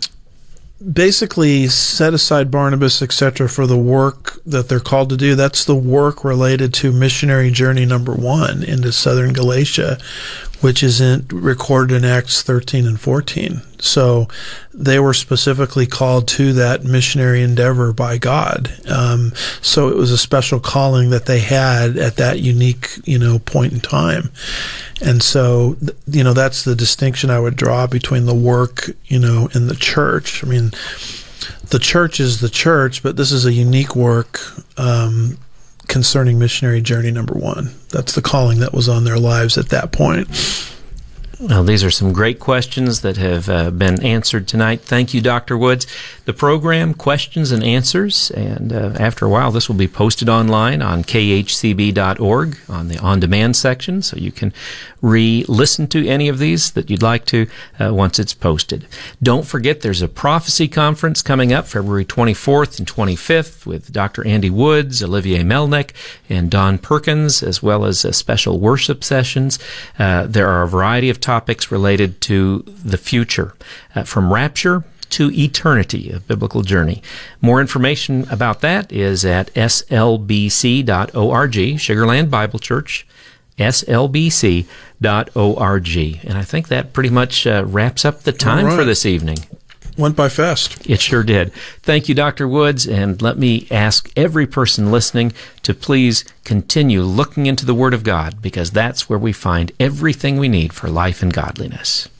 basically set aside Barnabas, et cetera, for the work that they're called to do. That's the work related to missionary journey number one into southern Galatia, which is in, recorded in Acts thirteen and fourteen. So they were specifically called to that missionary endeavor by God. Um, so it was a special calling that they had at that unique, you know, point in time. And so, you know, that's the distinction I would draw between the work, you know, and the church. I mean, the church is the church, but this is a unique work um, concerning missionary journey number one. That's the calling that was on their lives at that point. Well, these are some great questions that have uh, been answered tonight. Thank you, Doctor Woods. The program, Questions and Answers, and uh, after a while, this will be posted online on k h c b dot org on the on-demand section, so you can re-listen to any of these that you'd like to uh, once it's posted. Don't forget, there's a prophecy conference coming up February twenty-fourth and twenty-fifth with Doctor Andy Woods, Olivier Melnick, and Don Perkins, as well as uh, special worship sessions. Uh, there are a variety of topics related to the future, uh, from rapture to eternity, a biblical journey. More information about that is at s l b c dot org, Sugar Land Bible Church, S L B C dot org. And I think that pretty much uh, wraps up the time All right. for this evening. Went by fast. It sure did. Thank you, Doctor Woods, and let me ask every person listening to please continue looking into the Word of God, because that's where we find everything we need for life and godliness.